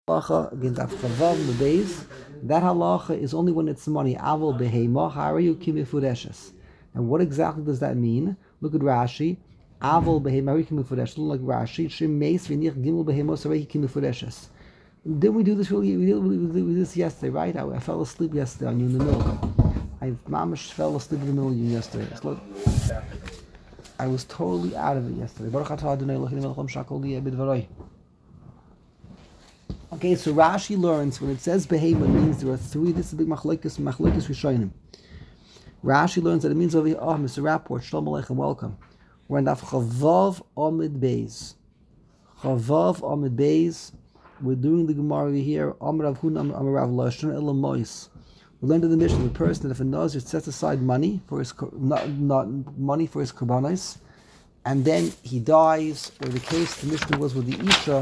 halacha again daf chavav lebeis. That halacha is only when it's money. Avol behema harayu kimifureshes. And what exactly does that mean? Look at Rashi. Avol behema harayu kimifureshes. Look like Rashi. Shemeis v'nich gimel behemos harayu kimifureshes. Didn't we do this really? We did this yesterday, right? I fell asleep yesterday on you in the middle. I mamash fell asleep in the middle of you yesterday. Look, I was totally out of it yesterday. Baruch atah Adonai Eloheinu melech haolam shakol b'dvaroi. Okay, so Rashi learns when it says behema, it means there are three. This is a big machlokes rishonim. Rashi learns that it means over here. Oh, Mr. Rapport, shalom aleichem, welcome. We're in daf chavav amid beis. Chavav amid beis. We're doing the Gemara over here. Amar Rav Huna, Amar Rav Lashon Elam Mois. We learned in the Mishnah the person that if a nazir sets aside money for his not money for his korbanos, and then he dies, or the case the Mishnah was with the Isha.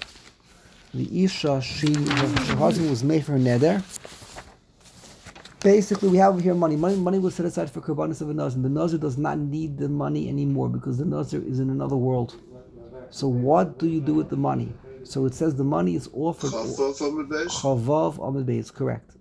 The Isha, her husband was made for her neder. Basically, we have over here money. Money was set aside for korbanos of a nazir. The nazir does not need the money anymore because the nazir is in another world. So what do you do with the money? So it says the money is offered. Chavav amid beis, correct.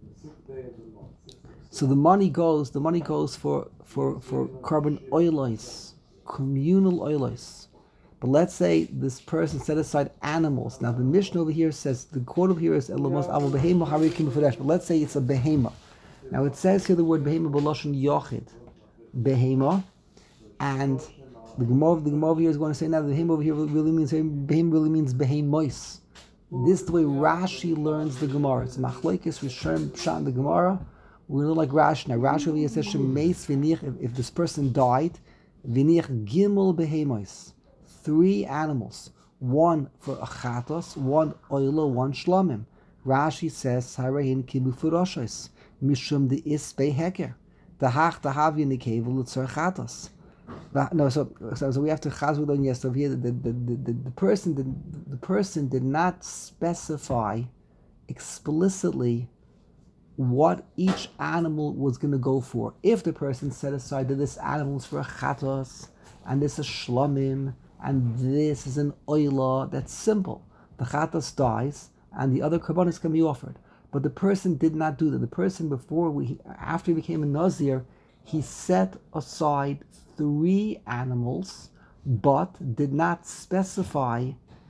So the money goes for carbon oilos, communal oilos. But let's say this person set aside animals. Now the Mishnah over here says, the quote over here is Elamos Avol Behema Harikim Furesh. But let's say it's a behema. Now it says here the word behema b'lashon yochid, behema, and the Gemara over here is going to say now the behema over here really means behemois. This is the way Rashi learns the Gemara. It's machlokes rishonim pshat in the Gemara. We learn like Rashi. Now Rashi over here says shemeis v'nich, if this person died, v'nich gimel behemois. 3 animals, one for a chatos, one oilo, one shlamim. Rashi says, "Harein kibu furoshes mishum de is beheker the hach the havi nikevel l'tzor chatos." No, so we have to chaz on yes over here. The person did not specify explicitly what each animal was going to go for. If the person set aside that this animal is for a chatos and this is shlamim, and this is an oila, that's simple. The chatas dies, and the other korbanos can be offered. But the person did not do that. The person after he became a nazir, he set aside 3 animals, but did not specify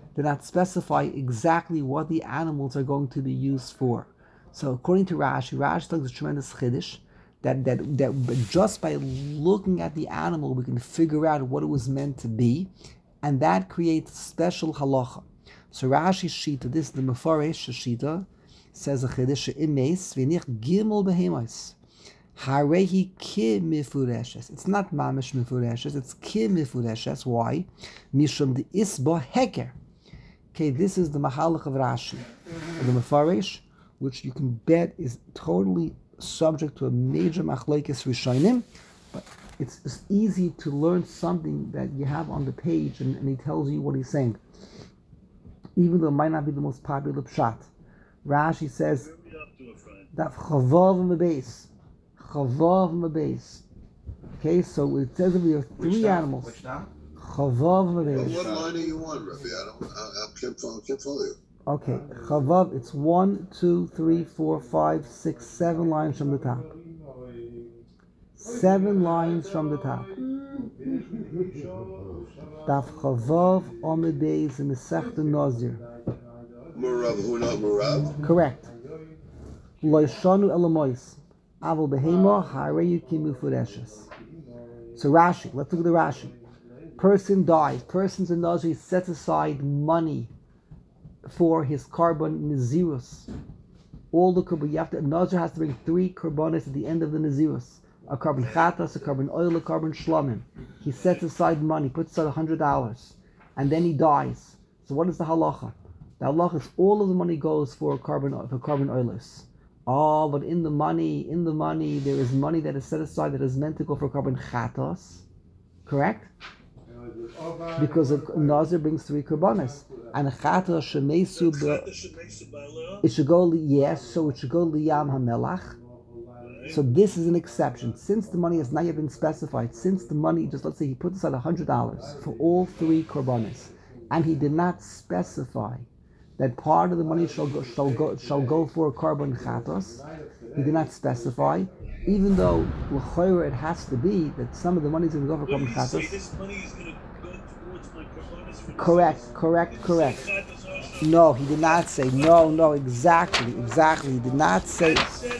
exactly what the animals are going to be used for. So according to Rashi tells a tremendous chiddush that just by looking at the animal, we can figure out what it was meant to be. And that creates special halacha. So Rashi's shita, this is the Mefaresh shita, says a chiddush imes v'nich gimel behemos harehi ki mifureshes. It's not mamish mifureshes, it's ki mifureshes. Why? Mishum de isba heker. Okay, this is the mahalach of Rashi, the Mefaresh, which you can bet is totally subject to a major machlokes rishonim, but it's easy to learn something that you have on the page and he tells you what he's saying. Even though it might not be the most popular pshat. Rashi says, Daf chavav m'beis. Chavav m'beis. Okay, so it says that we have 3 animals. Chavav m'beis. What line are you on, Rabbi? I can't follow you. Okay, chavav, it's 1, 2, 3, 4, 5, 6, 7 lines from the top. 7 lines from the top. Daf chavav amid beis in Masechta Nazir. Murav Huna Murav. Correct. Loishanu elamois avol behema hareyu kimu fureshes. So Rashi, let's look at the Rashi. Person dies. Person's a Nazir, sets aside money for his carbon nazirus. All the carbon, a Nazir has to bring 3 carbonis at the end of the nazirus. A carbon chatas, a carbon oil, a carbon shlamim. He sets aside money, puts aside $100, and then he dies. So what is the halacha? The halacha is all of the money goes for carbon oilers. Oh, but in the money, there is money that is set aside that is meant to go for carbon chatas. Correct? Because a nazir brings 3 karbanos, and a chatas shemesu. It should go so it should go liyam hamelach. So this is an exception. Since the money has not yet been specified, since the money, just let's say he put aside $100 for all 3 korbanos, and he did not specify that part of the money shall go for a carbon chatos. He did not specify, even though l'chayra it has to be that some of the money is going to go for carbon chatos. This money is going to go towards my karbanis for Correct. No, he did not say. No, exactly. He did not say.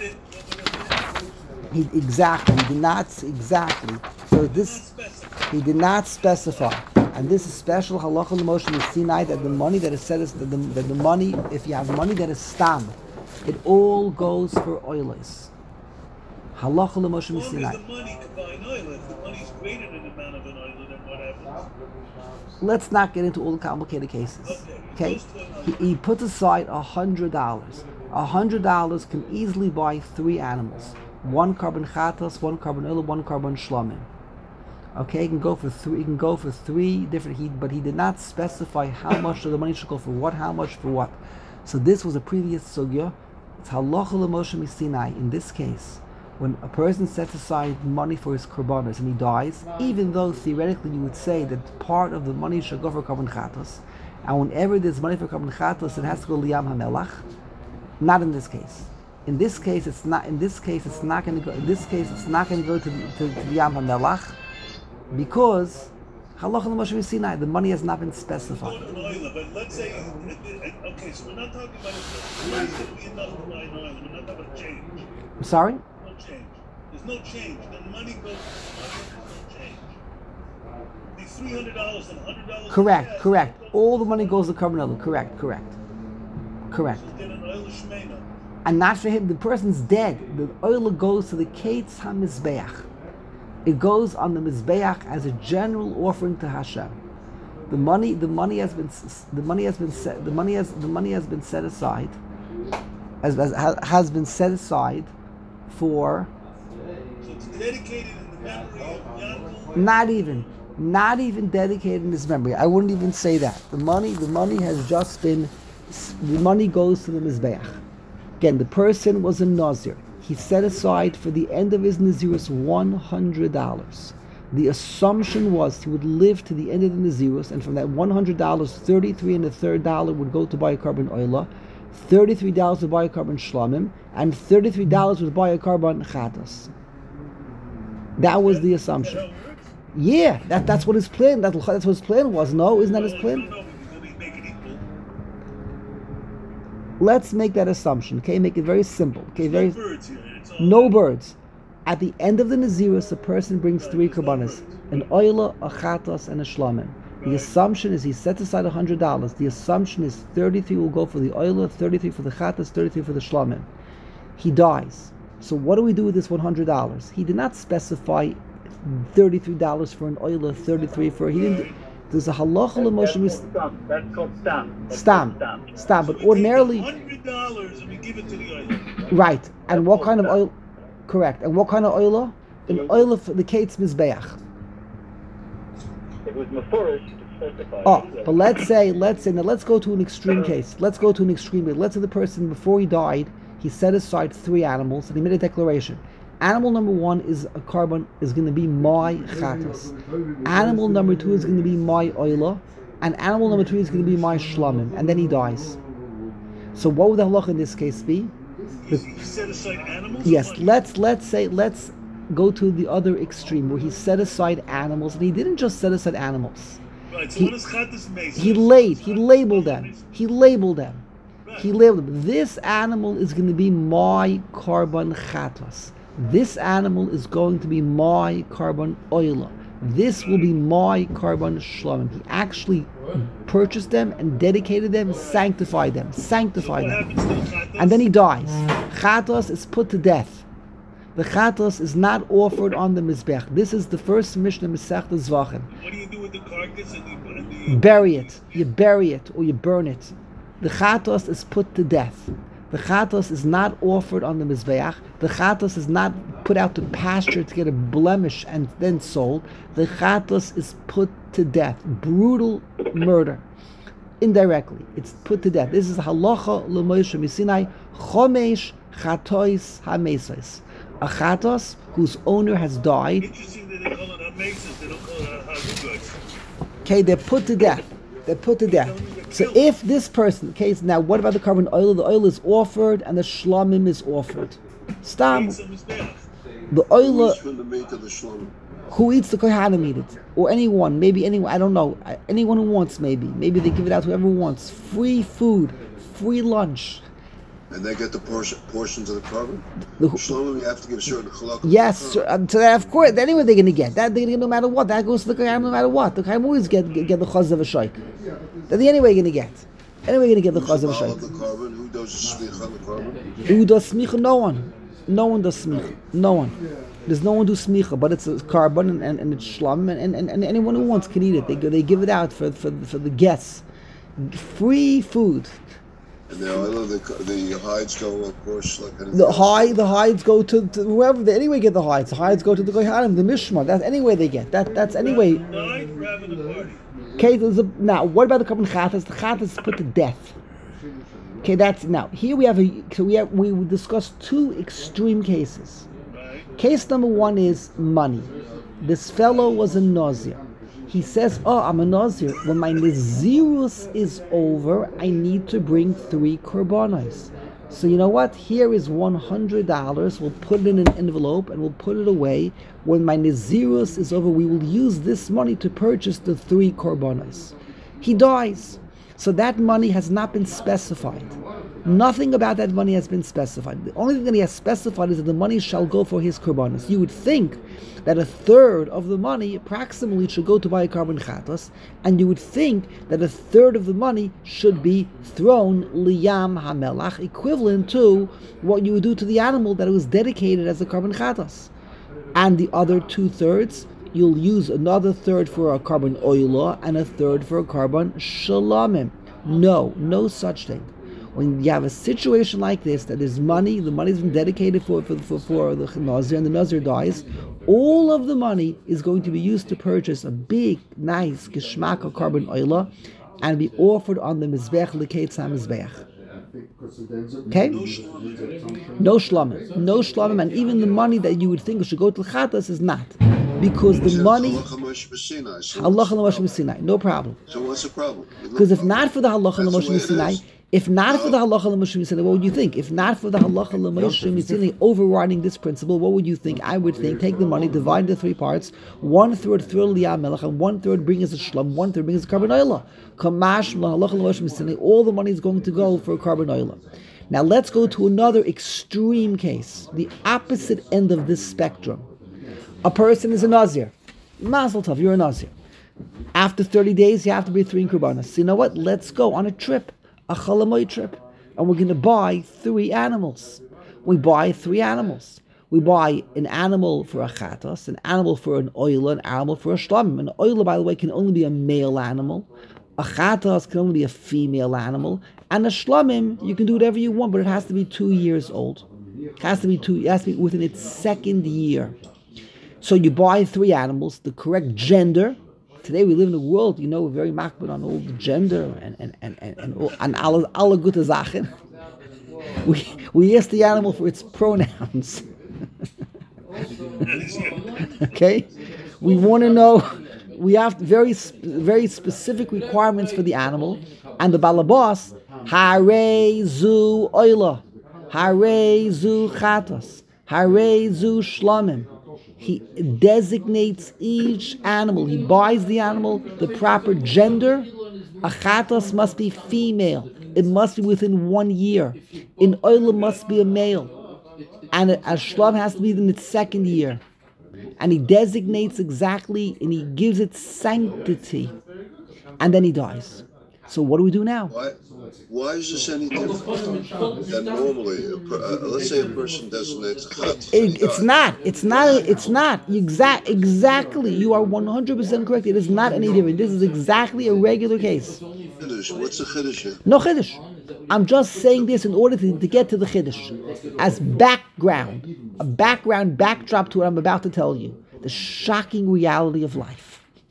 He did not exactly. So this, he did not specify, and this is special halacha l'moshe Sinai that the money that is set is that the money, if you have money that is stam, it all goes for oilers. Halacha l'moshe Sinai. As long as the money combine oil, if the money is greater than the amount of an oil, then what happens? Let's not get into all the complicated cases. Okay, he puts aside $100. $100 can easily buy 3 animals: 1 carbon chatos, 1 carbon oil, 1 carbon shlamim. Okay, he can go for 3. He can go for 3 different. But he did not specify how much of the money should go for what, how much for what. So this was a previous sugya. It's halacha l'moshe Sinai. In this case, when a person sets aside money for his korbanos and he dies, even though theoretically you would say that part of the money should go for carbon chatos, and whenever there's money for carbon chatos, it has to go liyam hamelach. Not in this case. In this case, it's not. In this case, it's not going to go. In this case, it's not going to go to liyam hamelach, because halacha l'moshe Sinai, the money has not been specified. But let's say, okay, so we're not talking about it. There's going to be enough to buy an oil. We're not talking about change. I'm sorry? No change. There's no change. The money goes. There's no change. The $300 and $100. Correct. All the money goes to carbon oil. Correct. So get an oil shmeina. And not for him. The person's dead. The oil goes to the Kates HaMizbeach. It goes on the Mizbeach as a general offering to Hashem. The money has been set aside, has been set aside for. So it's dedicated in the memory of Yaakov. Not even dedicated in his memory. I wouldn't even say that. The money has just been. The money goes to the Mizbeach. Again, the person was a Nazir. He set aside for the end of his Nazirus $100. The assumption was he would live to the end of the Nazirus, and from that $100, $33 and a third dollar would go to buy a carbon oila, $33 would buy a carbon shlamim, and $33 would buy a carbon chatas. That was the assumption. Yeah, that's what his plan. That's what his plan was. No, isn't that his plan? Let's make that assumption. Okay, make it very simple. Okay, no birds. At the end of the Nazirus, a person brings 3 karbanas: an oila, a chatas, and a shlamim. The assumption is he sets aside $100. The assumption is 33 will go for the oila, 33 for the chatas, 33 for the shlamim. He dies. So what do we do with this $100? He did not specify $33 for an oila, 33 for. He didn't. There's a halacha l'moshe. That's called stam. Stam. But ordinarily, $100 and we give it to the oil. right. And what kind of oil? Correct. And what kind of oil? An oil for the Kates Mizbeach. It was mafurish to specify. But let's say, now let's go to an extreme case. Let's say the person, before he died, he set aside 3 animals and he made a declaration. Animal number 1 is a carbon, is going to be my chatas. Animal number 2 is going to be my oila, and animal number 3 is going to be my shlamim. And then he dies. So what would the halacha in this case be? You set aside animals? Yes. Let's go to the other extreme where he set aside animals, and he didn't just set aside animals. Right. So what is chatas mesa? He labeled them. He labeled them. This animal is going to be my carbon chatas. This animal is going to be my carbon oila. This will be my carbon shlamim. He actually purchased them and dedicated them, sanctified them. And then he dies. Chatos is put to death. The chatos is not offered on the Mizbech. This is the first Mishnah Masechta Zvachim. What do you do with the carcass and you bury it. You bury it or you burn it. The chatos is put to death. The chatos is not offered on the Mizbeach. The chatos is not put out to pasture to get a blemish and then sold. The chatos is put to death. Brutal murder. Indirectly. It's put to death. This is halacha l'moshe Sinai chomesh chatois hamesais. A chatos whose owner has died. Interesting that they call it hamesais, they don't call it hazugots. Okay, they're put to death. They're So if this person, case now, what about the carbon oil? The oil is offered and the shlamim is offered. Stam, the oil. Who's from the meat of the shlom? Who eats the kohanim eat it, or anyone, maybe anyone. I don't know. Anyone who wants, maybe they give it out to whoever wants. Free food, free lunch. And they get the portions of the carbon? The Shlomim, you have to give a certain halakha. Yes, so that of course. Anyway, they're going to get that. They're going to get no matter what. That goes to the kohanim no matter what. The kohanim always get the chaz of a shaykh. That the anyway going to get. Anyway, going to get the chaz of a shaykh. The carbon? Who does the smicha on the carbon? Who does smicha? No one. No one does smicha. No one. There's no one who does smicha, but it's a carbon and it's shlam, and anyone who wants can eat it. They give it out for the guests. Free food. And the hides go, of course, like the hides go to whoever. They anyway get the hides. The hides go to the kohanim, the mishmar. That's anyway they get. That's anyway. Okay, now what about the carbon chatas? The chatas is put to death. Okay, that's now here we discussed two extreme cases. Case number one is money. This fellow was a nazir. He says, I'm a nazir. When my nazirus is over, I need to bring 3 korbanos. So you know what? Here is $100. We'll put it in an envelope and we'll put it away. When my nazirus is over, we will use this money to purchase the 3 korbanos. He dies. So that money has not been specified. Nothing about that money has been specified. The only thing that he has specified is that the money shall go for his korbanos. You would think that 1/3 of the money approximately should go to buy a carbon chatos, and you would think that 1/3 of the money should be thrown liyam hamelach, equivalent to what you would do to the animal that it was dedicated as a carbon chatos. And the other 2/3, you'll use another 1/3 for a carbon oila and 1/3 for a carbon shalamim. No such thing. When you have a situation like this, that is money, the money's been dedicated for the nazir, and the nazir dies, all of the money is going to be used to purchase a big, nice geschmack of carbon oila and be offered on the mizbech leketz hamizbech. Okay? No shlamim, and even the money that you would think should go to chatas is not. Because the money, halacha l'moshe b'Sinai, no problem. So what's the problem? Because if not for the halacha l'moshe b'Sinai, what would you think? If not for the halacha l'moshe b'Sinai overriding this principle, what would you think? I would think, take the money, divide into 3 parts, 1/3 throw liyam melech, and 1/3 bring us a shlam, 1/3 bring us a carbon oila. Kamash halacha l'moshe b'Sinai, all the money is going to go for a carbon oila. Now let's go to another extreme case, the opposite end of this spectrum. A person is a nazir. Mazel tov, you're a nazir. After 30 days, you have to be 3 korbanos. So you know what? Let's go on a trip, a chalamoy trip, and we're going to buy 3 animals. We buy 3 animals. We buy an animal for a chatos, an animal for an oila, an animal for a shlamim. An oila, by the way, can only be a male animal. A chatos can only be a female animal. And a shlamim, you can do whatever you want, but it has to be 2 years old. It has to be within its 2nd year. So you buy 3 animals, the correct gender. Today we live in a world, we're very makbid on all the gender and alle gute Sachen. We ask the animal for its pronouns. Okay? We want to know, we have very specific requirements for the animal. And the balabas, hare zu oila, hare zu chatos, hare zu shlamim. He designates each animal. He buys the animal, the proper gender. A chatos must be female. It must be within 1 year. An oila must be a male. And a shlam has to be in its 2nd year. And he designates exactly, and he gives it sanctity. And then he dies. So what do we do now? Why is this any different than normally? Let's say a person designates a chat. It's not. Exactly. You are 100% correct. It is not any different. This is exactly a regular case. What's the chiddush here? No chiddush. I'm just saying this in order to get to the chiddush. As background, a backdrop to what I'm about to tell you. The shocking reality of life.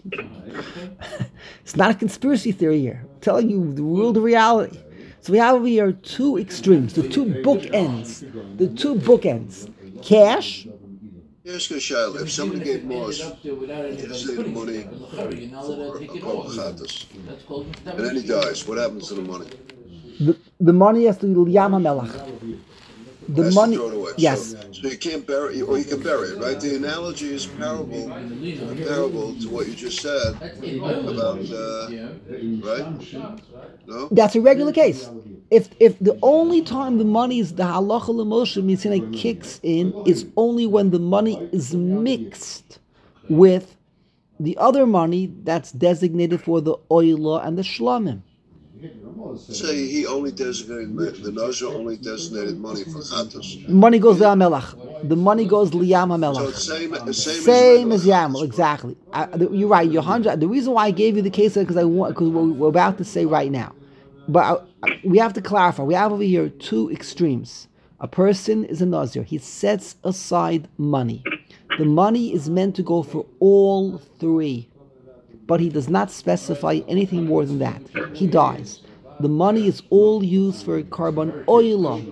It's not a conspiracy theory here. I'm telling you the world of reality. So we have here 2 extremes, the 2 bookends. Cash Here's Shaila. If somebody gave Moshe the money for a Korban Chatas, and then he dies, what happens to the money? The money has to be L'Yam HaMelech. The Has money, to throw it away. yes. So you can't bury it, or you can bury it, right? The analogy is comparable to what you just said about, right? No? That's a regular case. If the only time the money is the halacha l'moshe mitzvah kicks in is only when the money is mixed with the other money that's designated for the oila and the shlamim. Say he only designated, the Nazir only designated money for Chatas. Money goes to Amelach. The money goes L'Yam So HaMelech. it's Same as Yamal, exactly. You're right. The reason why I gave you the case is because we're about to say right now. But we have to clarify. We have over here two extremes. A person is a Nazir. He sets aside money. The money is meant to go for all three. But he does not specify anything more than that. He dies. The money is all used for Korban oila.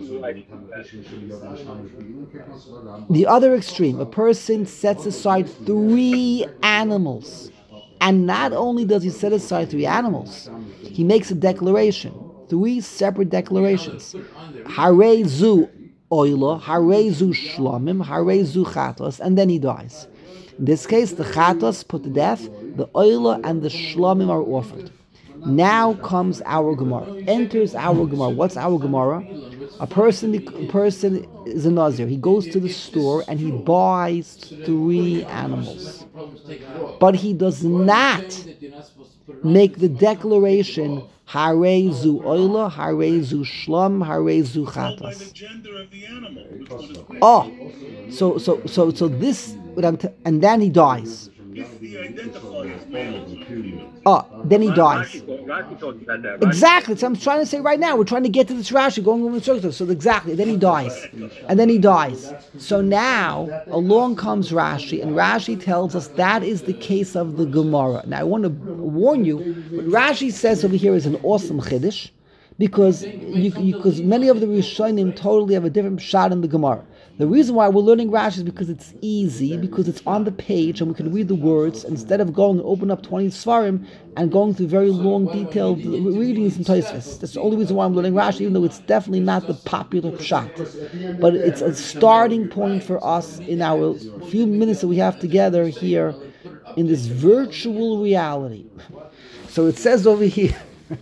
The other extreme, a person sets aside 3 animals. And not only does he set aside 3 animals, he makes a declaration. 3 separate declarations. Harei zu oila, harei zu shlamim, harei zu chatos, and then he dies. In this case, the chatos put to death, the oila and the shlamim are offered. Now comes our Gemara. Enters our Gemara. What's our Gemara? A person is a Nazir. He goes to the store and he buys 3 animals. But he does not make the declaration Harei zu oila, harei zu shlam, harei zu By chatas. the gender of the animal. Which one is greater? Oh, so this, and then he dies. He identifies males and females. Oh, then he dies. Rashi talks about that. Exactly. So I'm trying to say right now. We're trying to get to this Rashi, going over the circle. So exactly. Then he dies, and then he dies. So now along comes Rashi, and Rashi tells us that is the case of the Gemara. Now I want to warn you. What Rashi says over here is an awesome chiddush, because many of the Rishonim totally have a different shot in the Gemara. The reason why we're learning Rashi is because it's easy, because it's on the page and we can read the words instead of going and open up 20 Svarim and going through very long, detailed readings in Tosfos. That's the only reason why I'm learning Rashi, even though it's definitely not the popular pshat. But it's a starting point for us in our few minutes that we have together here in this virtual reality. So it says over here,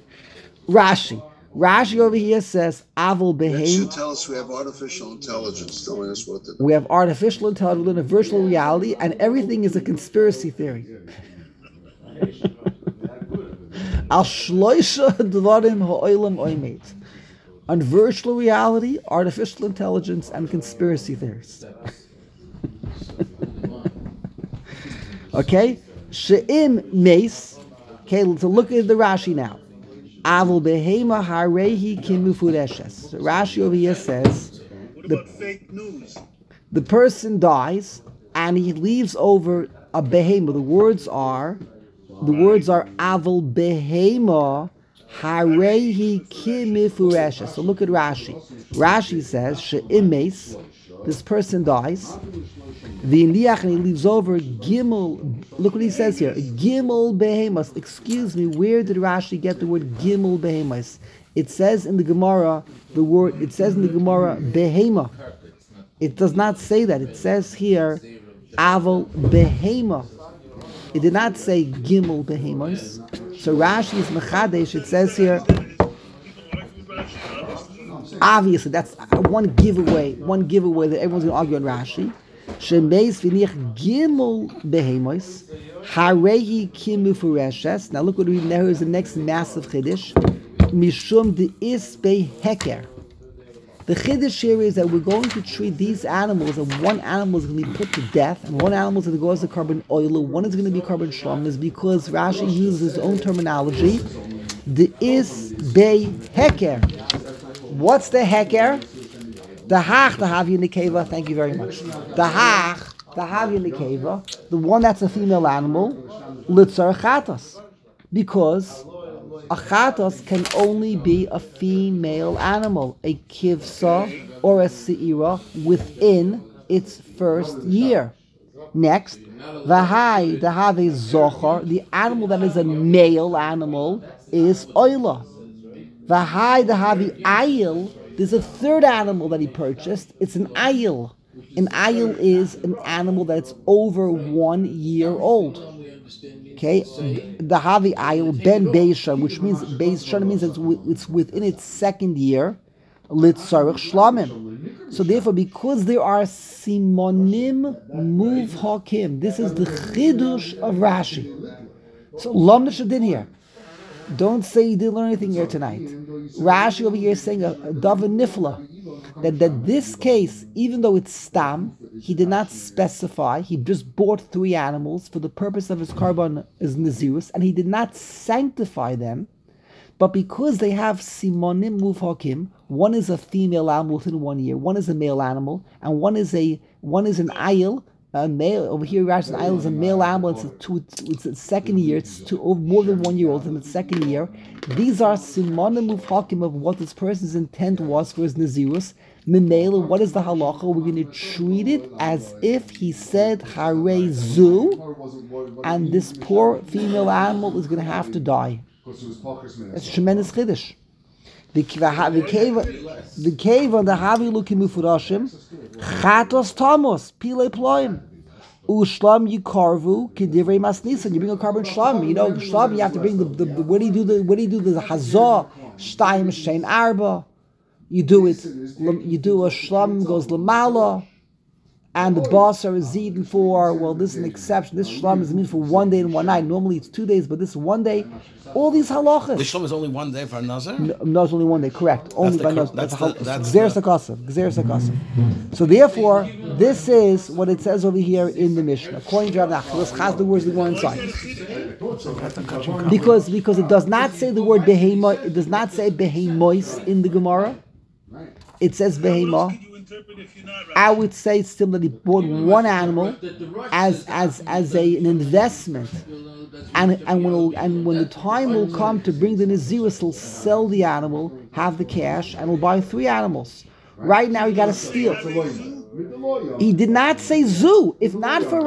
Rashi over here says, Avol They Behem. should tell us we have artificial intelligence telling us what to do. We have artificial intelligence in a virtual reality, and everything is a conspiracy theory. Al shloisha dvarim ha'olam oimet. On virtual reality, artificial intelligence, and conspiracy theories. Okay? She'im meis. Okay, let's look at the Rashi now. Avol behema harehi kimufureshes. Rashi over here says, What about fake news? the person dies and he leaves over a behema. The words are avol behema harehi kimufureshes. So look at Rashi. Rashi says she'imes. This person dies. The Indiach, and he leaves over Gimel. Look what he says here. Gimel behemas. Excuse me, where did Rashi get the word Gimel behemas? It says in the Gemara, behema. It does not say that. It says here, Aval behema. It did not say Gimel behemas. So Rashi is Mechadesh. It says here, obviously, that's one giveaway that everyone's going to argue on Rashi. Shemeis v'nich gimel behemos harehi kimufureshes. Now look what we read there is the next massive chiddush. Mishum de'is beheker. The chiddush here is that we're going to treat these animals, and one animal is going to be put to death, and one animal is going to go as a Korban oila, one is going to be Korban shlam, is because Rashi uses his own terminology. De'is beheker. What's the heker? The hach, the havya nekeva. Thank you very much. The hach, the havya nekeva, the one that's a female animal, litzar chatas, because a chatas can only be a female animal, a kivsa or a seira within its first year. Next, v'hai dehave zochar, the animal that is a male animal is oila. V'hai dehave ayil, there's a third animal that he purchased. It's an ayil. An ayil is an animal that's over 1 year old. Okay, the havi ayil ben beishan, which means beishan means it's within its second year. Litzarich shlamim. So therefore, because there are simonim muvhakim, this is the chidush of Rashi. So lamna shadin here. Don't say you didn't learn anything here tonight. Rashi over here is saying a davar nifla, that this case, even though it's stam, he did not specify. He just bought 3 animals for the purpose of his carbon as nazirus, and he did not sanctify them. But because they have simonim muvhakim, one is a female animal within 1 year, one is a male animal, and one is an ayil. Male over here, Rashi's ayil is a male animal. It's its second year. It's more than 1 year old in its second year. These are simonim muvhakim of what this person's intent was for his nazirus. Mimela, what is the halacha? We're going to treat it as if he said Harei zu, and this poor female animal is going to have to die. That's tremendous chiddush. The cave on the havi lukim mufurashim chatos tamos pile ploim ushlam yikarvu kedivrei masnisan. You bring a carbon shlam. You know shlam. You have to bring the what do you do the hazah shtayim shein arba. You do it. You do a shlam goes lamala, and the basar is eaten for. Well, this is an exception. This shlam is meant for 1 day and 1 night. Normally it's 2 days, but this is 1 day. All these halachas. The shlam is only 1 day for a nazar? No, it's only 1 day. Correct. Only by nazar. That's Gzeres HaKasav. So therefore, this is what it says over here in the Mishnah. According to Rav Nachman, let's chaz the words that go inside. Because it does not say the word behema. It does not say behemois in the Gemara. It says behema. I would say still that he bought 1 animal as an investment, and when the time will come to bring the nazirus, he'll sell the animal, have the cash, and he'll buy 3 animals. Right now, he got to steal. He did not say zu. If not for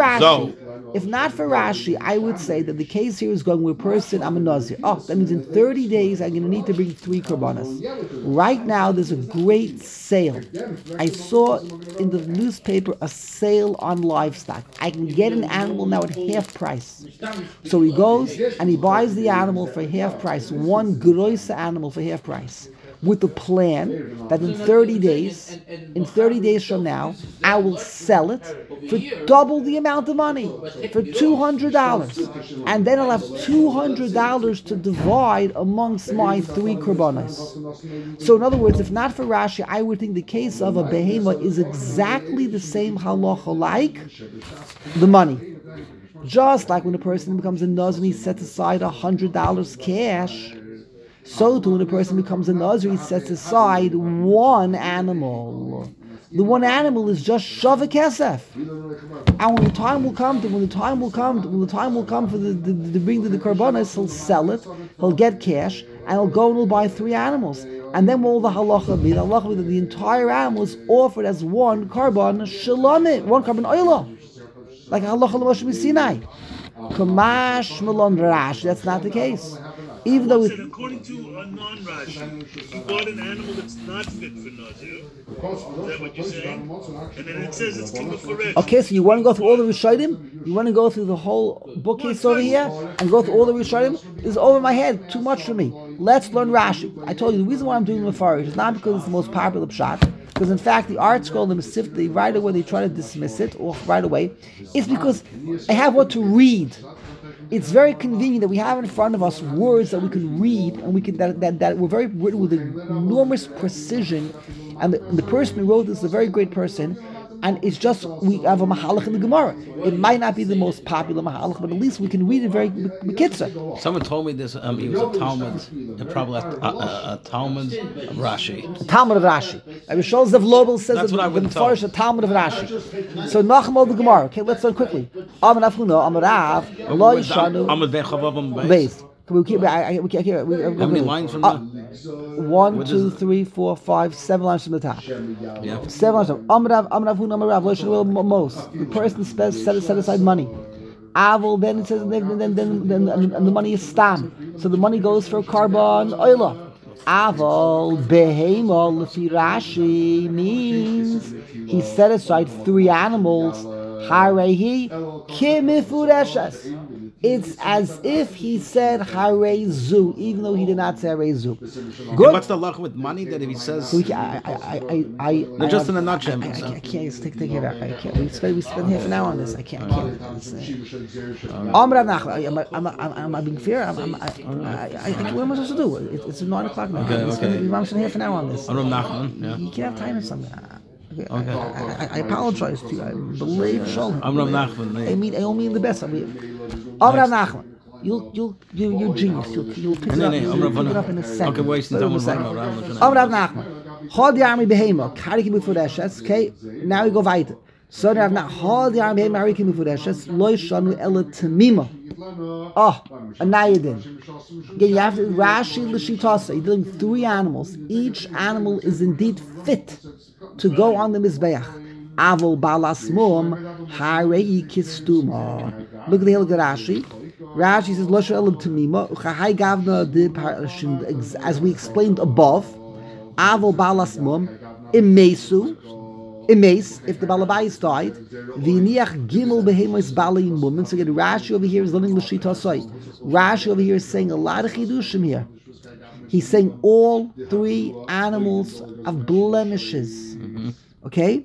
Rashi, I would say that the case here is going with a person, I'm a nazir. Oh, that means in 30 days I'm going to need to bring 3 korbanos. Right now there's a great sale. I saw in the newspaper a sale on livestock. I can get an animal now at half price. So he goes and he buys the animal for half price, 1 gross animal for half price, with the plan that in 30 days from now, I will sell it for double the amount of money, for $200. And then I'll have $200 to divide amongst my 3 korbanos. So in other words, if not for Rashi, I would think the case of a behema is exactly the same halacha like the money. Just like when a person becomes a nazir, he sets aside $100 cash. So too, when a person becomes a nazir, he sets aside 1 animal. The 1 animal is just shava kesef. And when the time will come for to bring the korbanos, he'll sell it, he'll get cash, and he'll go and he'll buy 3 animals. And then what will the halacha be? The halacha will be that the entire animal is offered as 1 korban shalamit, 1 korban oila, like halacha l'Moshe Sinai. Kamash melon rash. That's not the case. Even though according to a non-Rashi, you bought an animal that's not fit for Nazir. Is that what you're saying? And then it says it's kibbutz for red. Okay, so you want to go through all the Rishonim? You want to go through the whole bookcase over here and go through all the Rishonim? It's over my head. Too much for me. Let's learn Rashi. I told you the reason why I'm doing Mefarish is not because it's the most popular pshat. Because in fact, the art scroll, the Mesif, right away they try to dismiss it off right away. It's because I have what to read. It's very convenient that we have in front of us words that we can read and we can that were very written with enormous precision. And the person who wrote this is a very great person. And it's just, we have a mahalach in the Gemara. It might not be the most popular mahalach, but at least we can read it very mekitza. Someone told me this, he was a Talmud, probably a Talmud of Rashi. A Talmud of Rashi. Rabbi Shol Zavlobel says that's what I would tell. A Talmud of Rashi. So Nachmal the Gemara. Okay, let's learn quickly. Amar Afuna, Amar Rav, Lo Yishanu, Amar Ben Chavav Beis. Can we keep? How many lines from that? 1, 2, 3, 4, 5, 7 lines from the top. Yeah. 7 lines from Amrav, Hun, Amrav, most. The person set aside money. Avol, then it says, then the money is stam. So the money goes for carbon oil. Avol, behema, lefi Rashi means he set aside 3 animals. Harehi, kimifureshas. It's as if he said Harezu, even though he did not say Harezu. Good. What's the luck with money that if he says? Just in a nutshell. I can't take it back. I can't. We spend half an hour on this. I can't. I'm being fair. What am I supposed to do? It's 9 o'clock now. Okay. I'm spending half an hour on this. You can't have time or something. Okay. I apologize to you. I believe Shalom. I'm Rav Nachman. I only mean the best. Rav Nachman. You're genius. You'll pick it up in a second. Okay, wait. Rav Nachman. Hod Yarmi Behema. Karikim Fureshes. Okay. Now we go weiter. So Rav Nachman. Hod Yarmi Behema. Karikim Fureshes. Loi Shanu Ela Tamima. Oh, a Nayadin. Again, you have to Rashi Lishitasa. You're dealing with 3 animals. Each animal is indeed fit to go on the Mizbeach. Avol balasmum harei kistuma. Look at the Hilgah Rashi. Rashi says, Lo she'elam tamima, uchahai gavna de parashin, as we explained above, avol balasmum, imesu, if the balabais died, v'iniach gimel behemos balei mumim. So again, Rashi over here is learning l'shita soy. Rashi over here is saying a lot of chidushim here. He's saying all 3 animals have blemishes. Okay?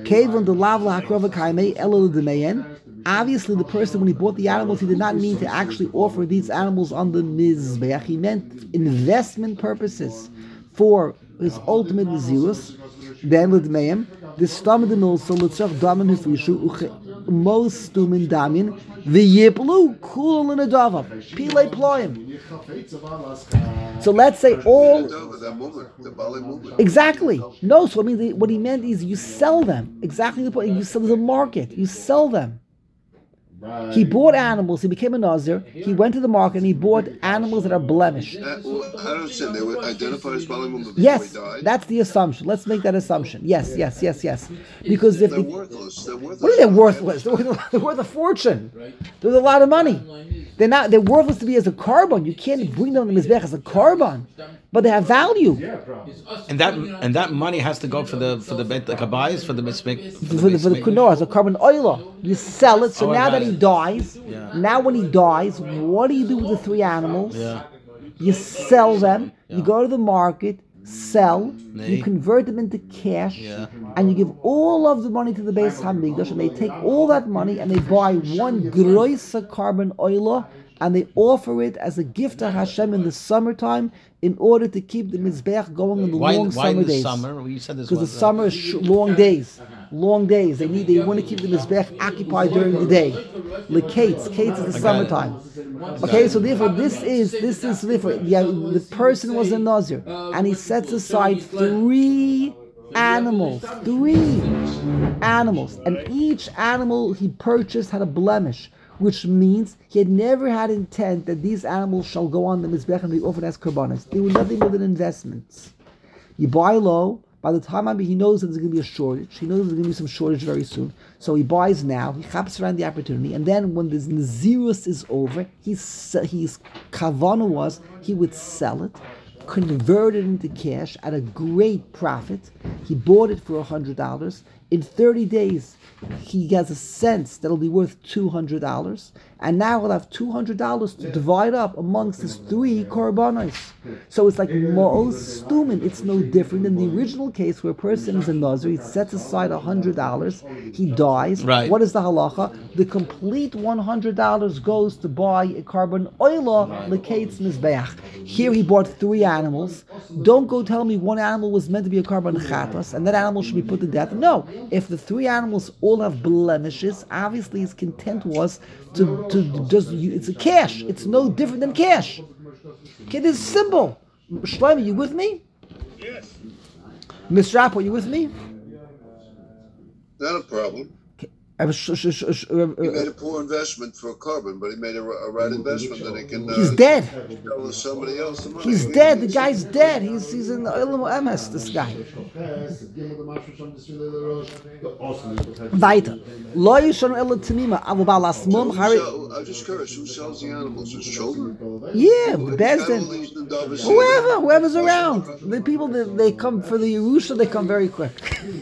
Obviously, the person, when he bought the animals, he did not mean to actually offer these animals on the Mizbeach. He meant investment purposes for his ultimate Nazirus. Then, L'dmeim, the stomach the mills, so L'tzach Damin Hifrishu, most Stumin Damin, V'yiplu, Kulal in a Davav, Pile Ployim. So let's say all. Exactly. No, so I mean, what he meant is you sell them. Exactly the point. You sell the market. You sell them. He bought animals. He became a Nazir. He went to the market and he bought animals that are blemished. I don't understand. They were identified as Balim before yes, he died? That's the assumption. Let's make that assumption. Yes. Because if they're worthless. What are they worthless? They're worth a fortune. There's a lot of money. They're worthless to be as a carbon. You can't bring them to the Mizbech as a carbon. But they have value. And that money has to go for the bet the kabayis, for the mizbech, for the kunor as a carbon oil. You sell it. So now that he dies, now when he dies, what do you do with the 3 animals? Yeah. You sell them. You go to the market, sell. You convert them into cash, and you give all of the money to the Beis Hamikdash, and they take all that money and they buy 1 groisa carbon oil, and they offer it as a gift to Hashem in the summertime in order to keep the Mizbeach going in the long summer days. Why summer? You said this because the summer is long days. Long days. They want to keep the Mizbeach occupied during the day. Like Kates is the summertime. Okay, so therefore this is different. Yeah, the person was a Nazir, and he sets aside 3 animals, and each animal he purchased had a blemish, which means he had never had intent that these animals shall go on the Mizbech and be offered as korbanos. They were nothing more than investments. You buy low. By the time he knows that there's going to be a shortage, he knows there's going to be some shortage very soon. So he buys now, he chaps around the opportunity, and then when this Nazirus is over, his kavana was he would sell it, convert it into cash at a great profit. He bought it for $100. In 30 days, he has a sense that it'll be worth $200, and now he'll have $200 to divide up amongst his 3 korbanos. So it's like Mo'os Stumin. It's no different than the original case where a person is a Nazir, he sets aside $100, he dies. Right. What is the halacha? The complete $100 goes to buy a carbon oila l'kates mizbeach. Here he bought 3 animals. Don't go tell me 1 animal was meant to be a carbon chatas, and that animal should be put to death. No. If the 3 animals all have blemishes, obviously his content was to just, it's a cash. It's no different than cash. Okay, this is simple. Shlomo, you with me? Yes. Mr. Apple, you with me? Not a problem. Okay. He made a poor investment for carbon, but he made a right investment that he can. He's dead. Tell somebody else the money. He's dead. The guy's dead. He's in the Olam Emes, this guy. Weiter. Lo yishon ela tamima, avu bal asmum hari. I'm just curious. Who sells the animals? His children? Yeah, Bezdin. Whoever's around. The people that they come for the Yerusha, they come very quick.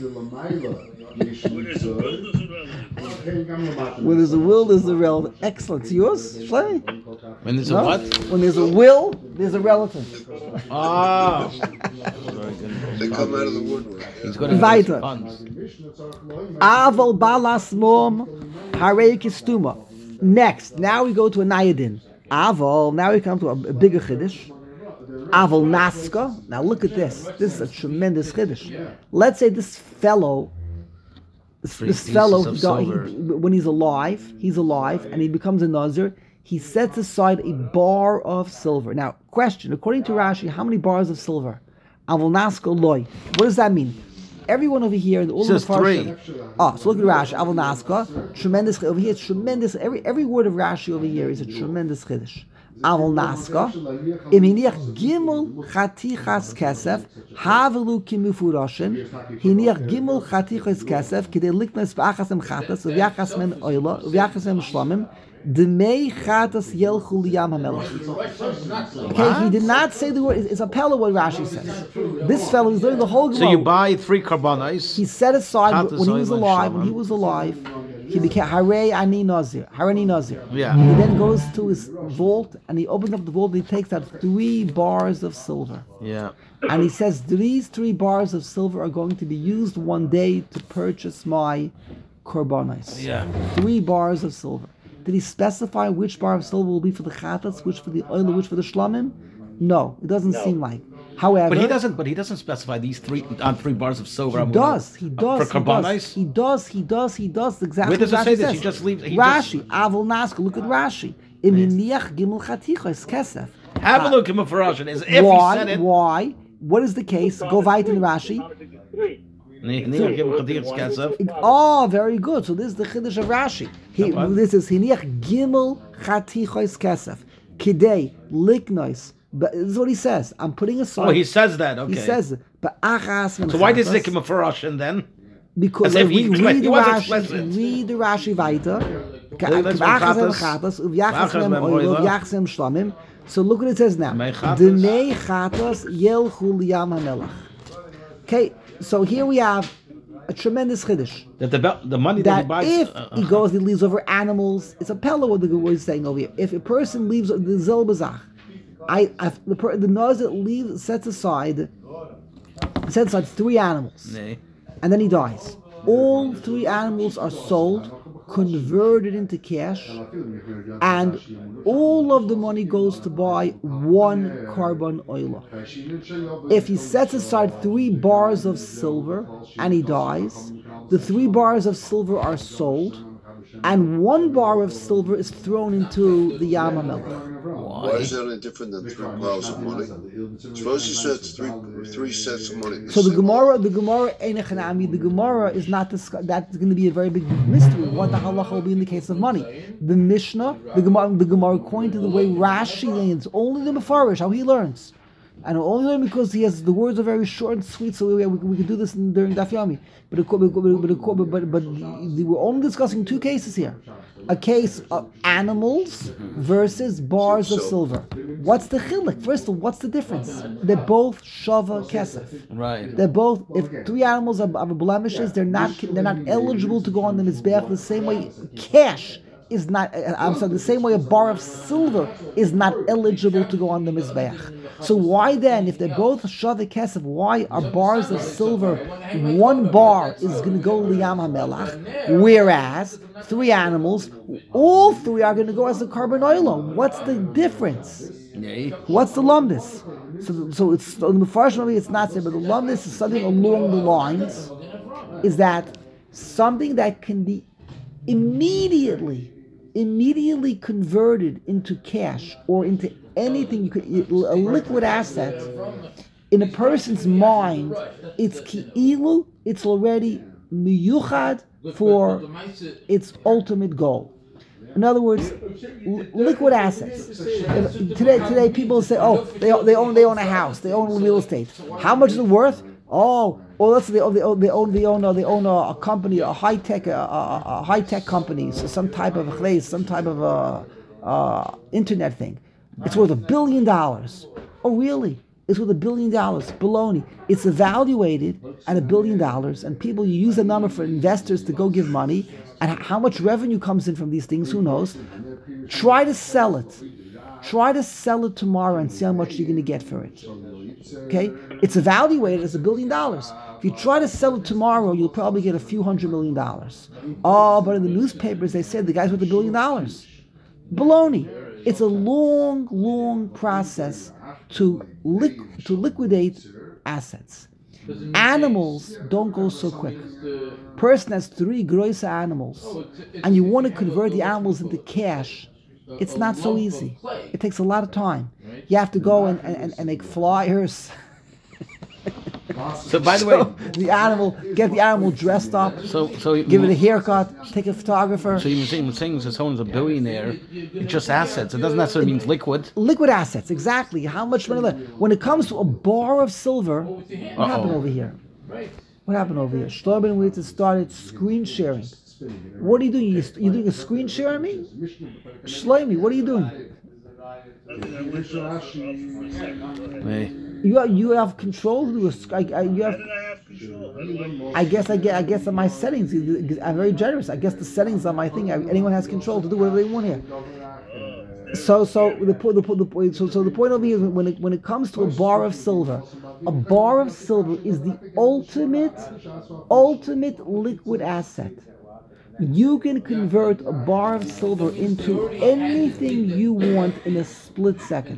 When there's a will, there's a relative. Excellent. It's yours, Shlomi? When there's a what? When there's a will, there's a relative. Ah. They come out of the woodwork. He's got to Weiter. funds. Aval balas mom harei kistuma. Next, now we go to a nayadin. Aval. Now we come to a bigger chiddush. Aval naska. Now look at this. This is a tremendous chiddush. Let's say this fellow. This fellow, when he's alive, and he becomes a nazir. He sets aside a bar of silver. Now, question: according to Rashi, how many bars of silver? Aval naska loy. What does that mean? Everyone over here, all says of the three. So look at Rashi. Aval naska, tremendous. Over here, it's tremendous. Every word of Rashi over here is a tremendous chiddush. Aval naska, iminiach gimel chatichas kesef havelu kimufurashin. Hiniach gimel chatichas kesef kidei liknas ba'achasem chatas uvyachas men oila uvyachasem shlamim. Demei chatas yelchu liyam hamelach. Okay, he did not say the word. It's a pella what Rashi says. This fellow is learning the whole Gemara. So you buy 3 karbanos. He set aside when he was Chatas, alive. He became Harei Ani Nazir. Harani Nazir. Yeah. He then goes to his vault and he opens up the vault and he takes out 3 bars of silver. Yeah. And he says these 3 bars of silver are going to be used one day to purchase my korbanos. Yeah. 3 bars of silver. Did he specify which bar of silver will be for the chatas, which for the oil, which for the shlamim? No, it doesn't seem like. However, But he doesn't specify these 3 bars of silver. He does. For karbanos. He does. Exactly. Where does it Rashi say this? says. He just leaves. Rashi, Avol Naska. Look at Rashi. Iminiach gimel chatichos kesef. Have a look at Mufarash. As if he said it. Why? What is the case? Go right in Rashi. Oh, very good. So this is the chiddush of Rashi. This is hiniach gimel chatichos kesef kidei liknois. But this is what he says. I'm putting aside. Oh, he says that. Okay. He says it. But so why does it come for Russian then? Because if we read the Rashi weiter. So look what it says now. Okay, so here we have a tremendous chiddush. That the money that he buys. If he goes, he leaves over animals. It's a pella what the Gemara is saying over here. If a person leaves the zelbazach, the nazir sets aside 3 animals, and then he dies. All 3 animals are sold, converted into cash, and all of the money goes to buy 1 carbon oil. If he sets aside 3 bars of silver and he dies, the 3 bars of silver are sold, and 1 bar of silver is thrown into the Yam HaMelech. Why is that any different than 3 piles of money? Suppose he says 3 sets of money. So the Gemara is not that's going to be a very big mystery. What the halacha will be in the case of money? The Mishnah, the Gemara, according to the way Rashi learns, only the Mefarish, how he learns. And only learn because the words are very short and sweet, so we can do this during Daf Yomi. But we're only discussing 2 cases here. A case of animals versus bars of silver. What's the chiluk? First of all, what's the difference? They're both shava kesef. Right. They're both. If 3 animals are blemishes, they're not eligible to go on the mizbeach the same way cash is not. The same way a bar of silver is not eligible to go on the mizbeach. So why then, if they're both shava kesef, why are bars of silver? 1 bar is going to go liyam hamelach, whereas 3 animals, all 3 are going to go as a carbon oil. What's the difference? What's the lumbus? So it's in the first movie it's not said, but the lumbus is something along the lines is that something that can be immediately converted into cash or into anything a liquid asset in a person's mind, it's ki'ilu, it's already miyuchad for its ultimate goal. In other words, liquid assets. Today people say, oh, they own a house, they own real estate. How much is it worth? Oh, well, let's say they own a company, a high tech company, so some type of internet thing. It's worth $1 billion. Oh, really? It's worth $1 billion. Baloney. It's evaluated at $1 billion, and people use the number for investors to go give money. And how much revenue comes in from these things? Who knows? Try to sell it. Try to sell it tomorrow and see how much you're going to get for it. Okay? It's evaluated as $1 billion. If you try to sell it tomorrow, you'll probably get a few $100 million. Oh, but in the newspapers they said the guy's worth $1 billion. Baloney. It's a long, long process to liquidate assets. Animals don't go so quick. Person has 3 gross animals, and you want to convert the animals into cash. It's not so easy. It takes a lot of time. You have to go and make flyers. So by the way, get the animal dressed up. So give it a haircut. Take a photographer. So you're saying that someone's a billionaire, it's just assets. It doesn't necessarily mean liquid. Liquid assets, exactly. How much money? When it comes to a bar of silver, what happened over here? What happened over here? Shlomo Witz started screen sharing. What are you doing? You doing a screen share on me? Shlomo, what are you doing? You have control to do I guess on my settings, I'm very generous. I guess the settings on my thing, anyone has control to do whatever they want here. So the point over here is when it comes to a bar of silver is the ultimate liquid asset. You can convert a bar of silver into anything you want in a split second.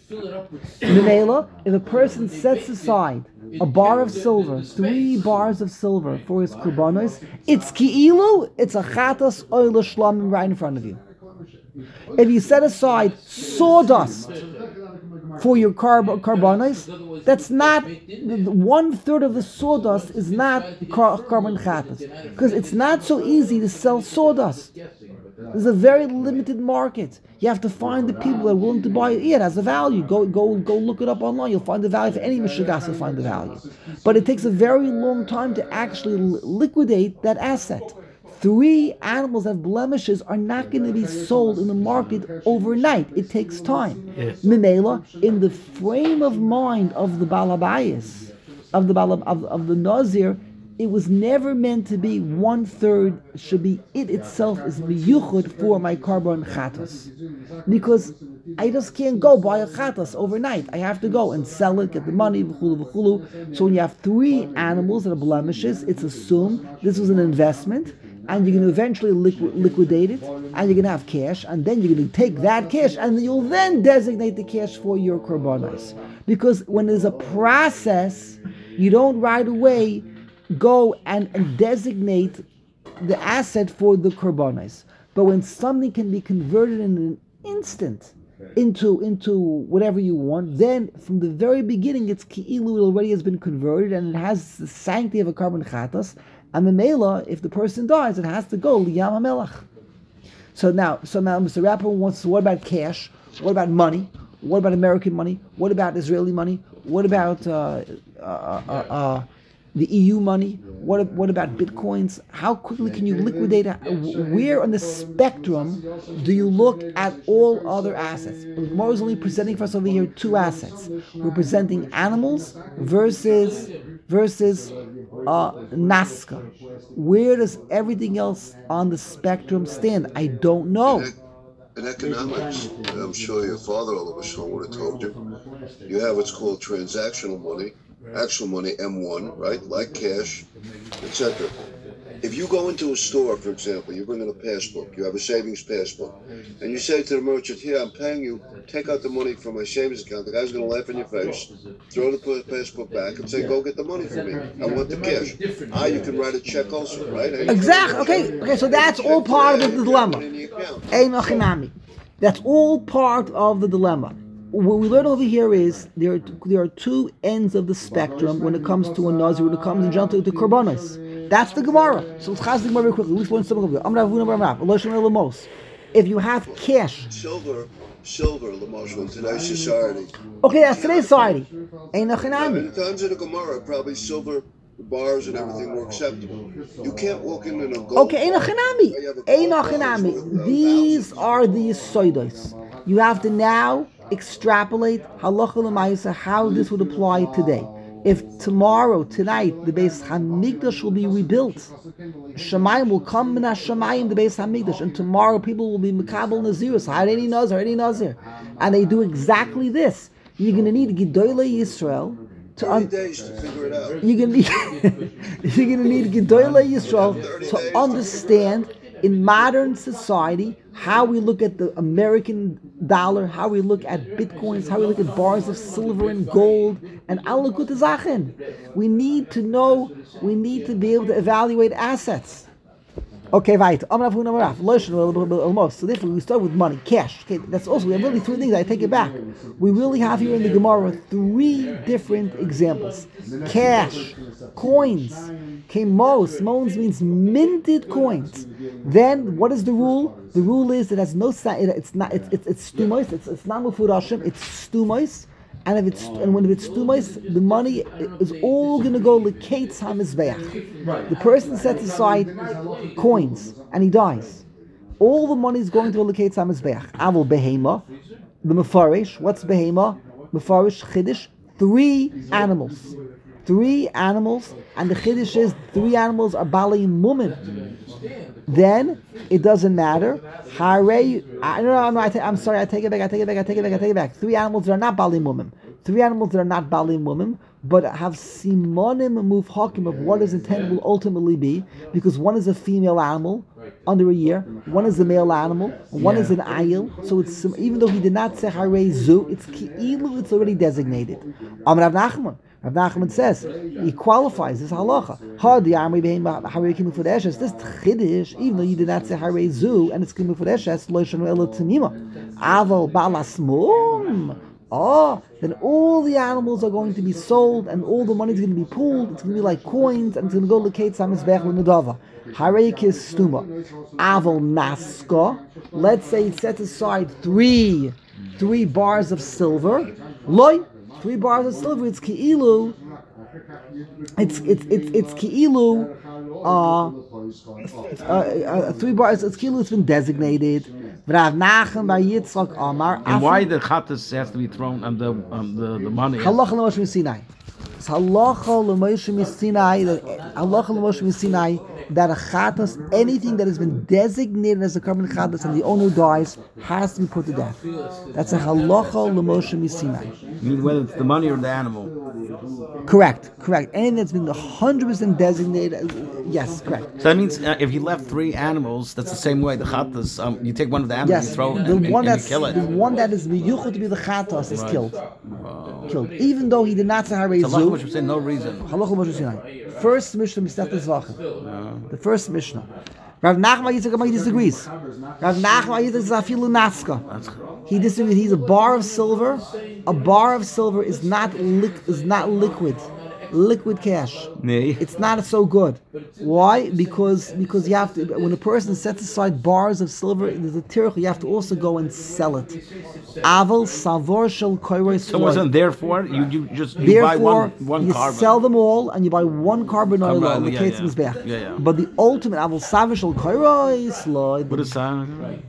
Memela, if a person sets aside a bar of silver, 3 bars of silver for his kurbanos, it's ki'ilu, it's a chatas oil shlamim right in front of you. If you set aside sawdust for your karbanos, that's not 1/3 of the sawdust is not carbon chatas, because it's not so easy to sell sawdust. There's a very limited market. You have to find the people that are willing to buy it. Yeah, it has a value. Go look it up online. You'll find the value. For any mishigas, you'll find the value. But it takes a very long time to actually liquidate that asset. 3 animals that have blemishes are not going to be sold in the market overnight. It takes time. Mimela, in the frame of mind of the Balabayas, of the Nazir, it was never meant to be 1/3 should be it itself is miyuchud for my carbon chatas. Because I just can't go buy a chatas overnight. I have to go and sell it, get the money, v'chulu v'chulu. So when you have 3 animals that are blemishes, it's assumed this was an investment, and you're going to eventually liquidate it, and you're going to have cash, and then you're going to take that cash, and you'll then designate the cash for your korbanos. Because when there's a process, you don't right away go and designate the asset for the korbanos. But when something can be converted in an instant into whatever you want, then from the very beginning it's ki'ilu, it already has been converted, and it has the sanctity of a carbon chatas. And Memela, if the person dies, it has to go liyam hamelach. So now Mr. Rapper wants, what about cash? What about money? What about American money? What about Israeli money? What about the EU money? What about bitcoins? How quickly can you liquidate? Where on the spectrum do you look at all other assets? Gemara is only presenting for us over here 2 assets. We're presenting animals versus Nazca. Where does everything else on the spectrum stand? I don't know. In economics, I'm sure your father, all of us, would have told you, you have what's called transactional money, actual money, M1, right? Like cash, etc. If you go into a store, for example, you bring in a passbook, you have a savings passbook, and you say to the merchant, here, I'm paying you, take out the money from my savings account, the guy's going to laugh in your face, throw the passbook back, and say, go get the money for me. I want the cash. You can write a check also, right? Exactly. Okay, so that's all part of the dilemma. That's all part of the dilemma. What we learn over here is there are 2 ends of the spectrum when it comes to a nazir, when it comes in general to korbanos. That's the Gemara. So let's chaz the Gemara very quickly. Let's learn something of it. If you have cash, Silver, Lamosh, in today's society. okay, that's today's society. Ain't nothing Many times in the Gemara, probably silver bars and everything were acceptable. You can't walk in and go. Okay, ain't nothing. These are the Yisodos. You have to now extrapolate halacha l'maisa how this would apply today. If tomorrow, tonight, the Beis Hamikdash will be rebuilt, Shemayim will come in Shemayim, the Beis Hamikdash, and tomorrow people will be Mekabel Nazirus, Hareni Nazir, and they do exactly this. You're going to need Gedolei Yisrael to 30 days to figure it out. you're going to need Gedolei Yisrael to understand in modern society how we look at the American dollar, how we look at bitcoins, how we look at bars of silver and gold, and alle gute Sachen. We need to know, we need to be able to evaluate assets. Okay, right. So therefore we start with money, cash. Okay, that's also, we have really three things, I take it back. We really have here in the Gemara three different examples. Cash, coins, okay, mos means minted coins. Then what is the rule? The rule is it has no it's stumos, it's not mufurashim, it's stumos. And if it's stumos, the money is all going to go lekates hamizbeach. The person sets aside coins and he dies. All the money is going to go lekates hamizbeach. Avol behema, the mefarish. What's behema? Mefarish chiddush. 3 animals. 3 animals, and the chiddush is 3 animals are bali mumim. Then it doesn't matter. I'm sorry. I take it back. 3 animals that are not bali mumim. 3 animals that are not bali mumim, but have simonim muvhakim of what his intent will ultimately be, because one is a female animal under a year, one is a male animal, one is an ayil. So it's even though he did not say harei zu, it's ki'ilu, it's already designated. Rav Nachman says he qualifies this halacha. This chiddush, even though you did not say harei zu, and it's kimu for eshes, lo shanu elo tamima. Aval balasmum. Then all the animals are going to be sold, and all the money is going to be pooled. It's going to be like coins, and it's going to go lekate samizbech l'nedava. Hareikis stuma. Aval naska. Let's say it sets aside three bars of silver. Loy. 3 bars of silver, it's ki'ilu. It's ki'ilu. 3 bars. It's ki'ilu. It's been designated. Rav Nachman bar Yitzchak Amar. And why the chattas has to be thrown on the money? Halacha l'Moshe Sinai. It's halacha l'Moshe Sinai that a chattas, anything that has been designated as a carbon chattas and the owner dies, has to be put to death. That's a halacha l'Moshe Sinai. You mean whether it's the money or the animal? Correct. Anything that's been 100% designated, yes, correct. So that means if you left 3 animals, that's the same way the chattas. You take one of the animals, Yes, you throw it, the and one you kill it. The one that is miyuchad to be the chattas is killed. Even though he did not say harei So zu. Moshe said no reason. Halacha Moshe Sinai. First Mishnah Mishnah Zvachim. The first Mishnah. Rav Nachman Yitzchak disagrees. Rav Nachman Yitzchak is afilu naska. He disagrees. He's a bar of silver. A bar of silver is not liquid. Liquid cash. Nee. It's not so good. Why? Because you have to, when a person sets aside bars of silver, there's a tirach, you have to also go and sell it. Aval savor shel koirei. So wasn't therefore you buy one you carbon. sell them all and you buy one carbon oil on the Kates Mizbech. Yeah. But the ultimate aval savor shel koirei slide. What is that?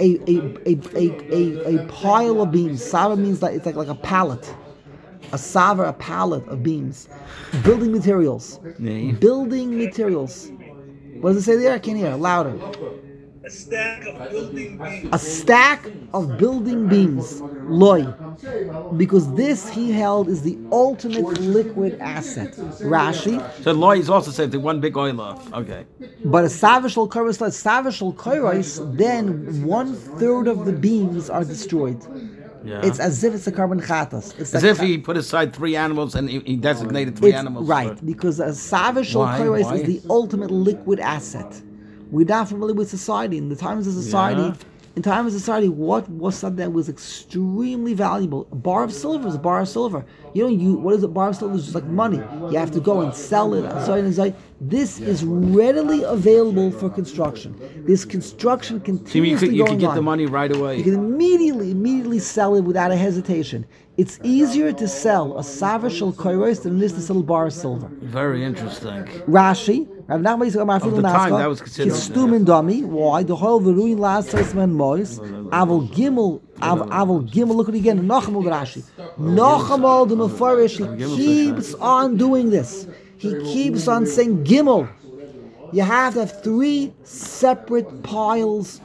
A pile of beams. Sava means that it's like a pallet. A pallet of beams. Building materials. Nee. Building materials. What does it say there? I can't hear. Louder. A stack of building beams. A stack of building beams. Loy. Because this, he held, is the ultimate liquid asset. Rashi. So lawyers also said the one big oil off. Okay. But a savishal kairos, then 1/3 of the beams are destroyed. Yeah. It's as if it's a carbon chatas. It's As like if he put aside 3 animals and he designated 3 animals. Right, because a savishal Why? kairos Why? is the ultimate liquid asset. We're not familiar with society. In the times of society, in time of society, what was something that was extremely valuable? A bar of silver is a bar of silver. What is a bar of silver? It's just like money. You have to go and sell it. This is readily available for construction. This construction So continuously you going can get on. the money right away. You can immediately sell it without a hesitation. It's easier to sell a savar shel koros than it is to sell a bar of silver. Very interesting. Rashi, Rav Nachman Yitzchak Amar Of Afilu the time, Naska, that was considered- Kistumin Dami. Why? The whole Veruin last Seisman Mois, Aval Gimel, look at it again, Nachamal Rashi. Nachamal the Mefarish, he keeps on doing this. He keeps on saying Gimel. You have to have three separate piles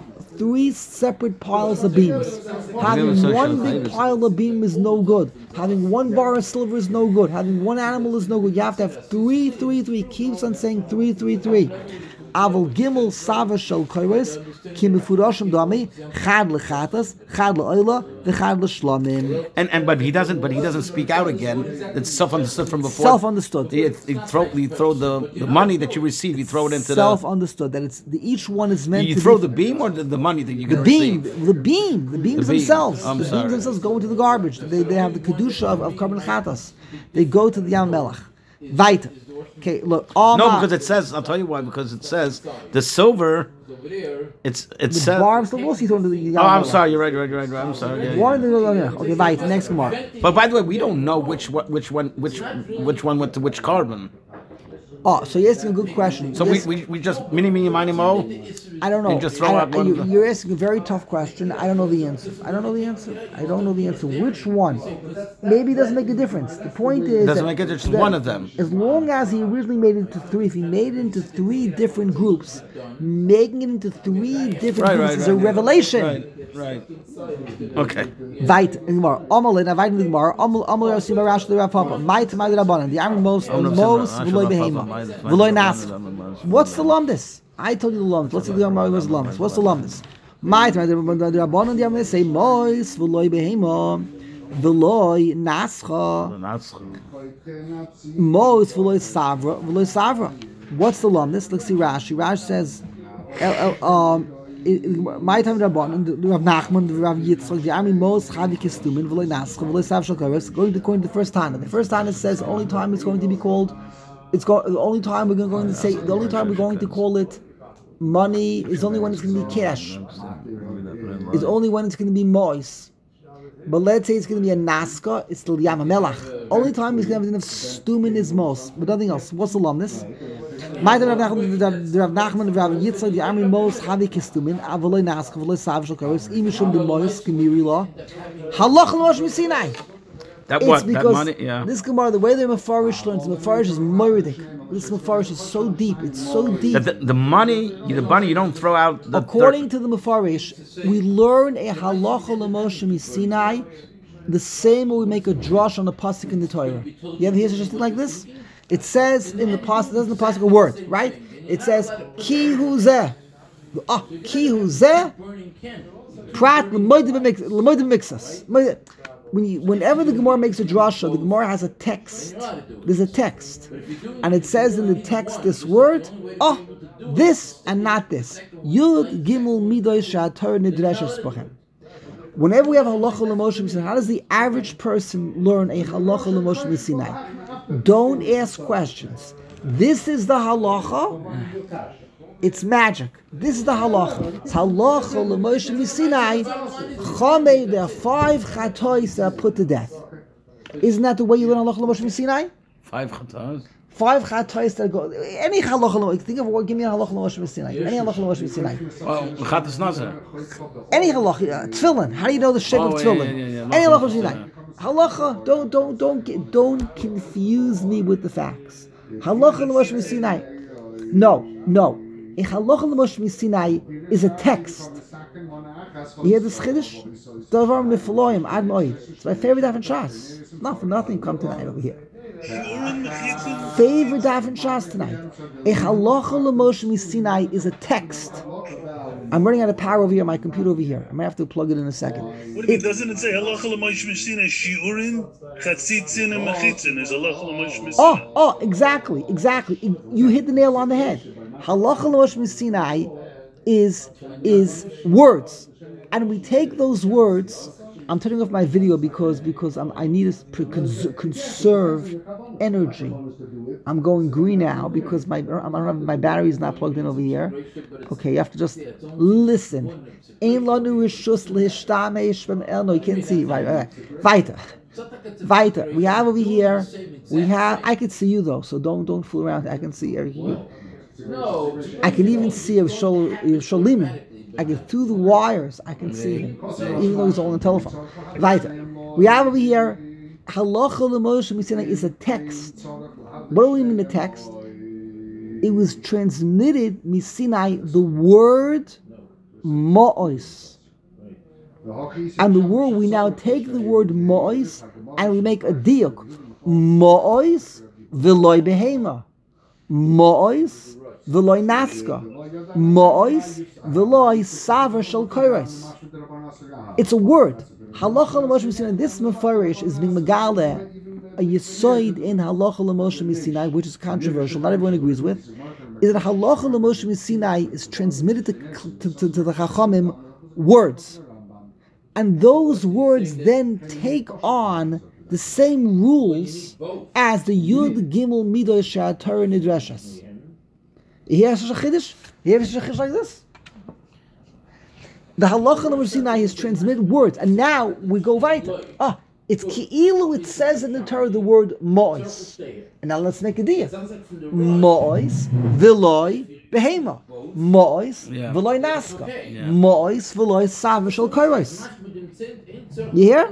of beams. Having one big pile of beam is no good. Having one bar of silver is no good. Having one animal is no good. You have to have three. Keeps on saying three. Aval Gimel Sava Shel Koros Kimifurashim Dami Chad LeChatas Chad LeOila VeChad LeShlamim. And but he doesn't speak out again. It's self-understood from before. Self-understood. You throw the money that you receive. You throw it into self-understood that each one is meant You to throw be the beam or the money that you the can beam, receive? the beams The beam. themselves. I'm The sorry. beams themselves go into the garbage. They have the kedusha of Karban Chatas. They go to the Yam Melech. Weiter. Okay, look. No, because it says. I'll tell you why. Because it says the silver. It the says. bar of the Wolf, you throw into the Yam Oh, I'm Melech. sorry. You're right. I'm sorry. Yeah, One, okay, right. Next Gemara. But by the way, we don't know which one went to which carbon. Oh, so you're asking a good question. So Yes, we just mini mo. I don't know. and just throw out one of them. You're asking a very tough question. I don't know the answer. Which one? Maybe it doesn't make a difference. The point is Doesn't that- make a difference, that one of them. As long as he originally made it into three, if he made it into three different groups, making it into three different groups is a revelation. Right. Okay. Weit in Gemara. Amal in Weit in the Gemara. Amal Yosim Rash the Rav Papa. Might the Rabbanan. The Army most v'loy behema v'loy nascha. What's the lumdis? I told you the lumdis. Let's see the Gemara was lumdis. What's the lumdis? Might the Rabbanan. The Army say mois v'loy behema v'loy nascha. Mois v'loy savra. What's the lumdis? Let's see Rashi. Rashi says. My time Rabban, the Rav Nachman, the Rav Yitzchak, the Army most Chavi Kistumin, V'loy Nascha, V'loy Sav Shalkaros, going to the first time. And the first time it says only time it's going to be called. The only time we're going to say. The only time we're going to call it money is only when it's going to be cash. It's only when it's going to be mois. But let's say it's going to be a naska. It's the Yam HaMelach. Only time he's going to have stumin is mos, but nothing else. What's the lumnus? My Rav Nachman, the Rav Yitzchak, the Army most Chavi Kistumin, Avaloi Naska, Avaloi Sav Shalkaros, Imishum the Mois, Gemiri Law, Halach L'Mosh Misinai. That It's what? That because money? Yeah. this Gemara, the way the Mefarish learns, the Mefarish is murdic. This Mefarish is so deep. It's so deep. That the money you don't throw out. According to the Mefarish, we learn a halacha l'Moshe Sinai the same way we make a drush on the pasuk in the Torah. You ever hear such a thing like this? It says in the pasuk, doesn't the pasuk a word, right? It says ki hu zeh. Ki hu zeh. Prat l'moed mixas. Whenever the Gemara makes a drasha, the Gemara has a text. There's a text. And it says in the text this word, this and not this. Yud gimel midoy sha'ator nidreshes b'chem. Whenever we have halacha l'Moshe Sinai, how does the average person learn a halacha l'Moshe Sinai? Don't ask questions. This is the halacha. It's magic. This is the halacha. It's halacha l'Moshe Sinai. Chamei, there are 5 chatois that are put to death. Isn't that the way you learn halacha l'Moshe Sinai? 5 chatas. 5 chatois that go. Any halacha l'Moshe. Think of what. Give me a halacha l'Moshe Sinai. Any halacha l'Moshe Sinai. Well, chatas nazar. Any halacha. Tefillin. How do you know the shape of tefillin? Yeah. Any halacha Sinai. Halacha. Don't confuse me with the facts. Halacha l'Moshe Sinai. No. A halacha l'Moshe Sinai is a text. You hear this chiddush? Davar mifloim ad moed. It's my favorite daf in Shas. Not for nothing. Come tonight over here. Favorite daf in Shas tonight. A halacha l'Moshe Sinai is a text. I'm running out of power over here. My computer over here. I might have to plug it in a second. What do you mean? Doesn't it say halacha l'Moshe Sinai shiurin chatzitzin and mechitzin is halacha l'Moshe Sinai? Exactly. You hit the nail on the head. Halacha l'Moshe Sinai is words. And we take those words. I'm turning off my video because I need to conserve energy. I'm going green now because my battery is not plugged in over here. Okay, you have to just listen. No, you can't see. Right. Weiter. We have over here. I can see you though, so don't fool around. I can see everything. I can even see a Sholim. I can through the wires. I can see him, even though he's all on the telephone. Weiter. We have over here Halacha L'Moshe Misinai is a text. What do we mean a text? It was transmitted Misinai, the word Ma'os. And the word, we now take the word Ma'os and we make a diuk. Ma'os v'loy behema. Ma'os v'loy naska. Ma'os v'loy savar shel koros. It's a word. Halacha L'Moshe Misinai. This mefarish is being megale a yisoid in Halacha L'Moshe Misinai, which is controversial. Not everyone agrees with. Is that Halacha L'Moshe Misinai is transmitted to the Chachamim words, and those words then take on the same rules as the Yud Gimel Midos She'Torah Nidreshes. You hear such a chiddush? You hear such a chiddush like this? The Halacha L'Moshe Sinai is transmitted words, and now we go weiter. It's ki'ilu, it says in the Torah the word mo'os. And now let's make a deal. Mo'os, v'loy, behema. Mo'os, v'loy naska. Mo'os, v'loy savar shel koros. You hear?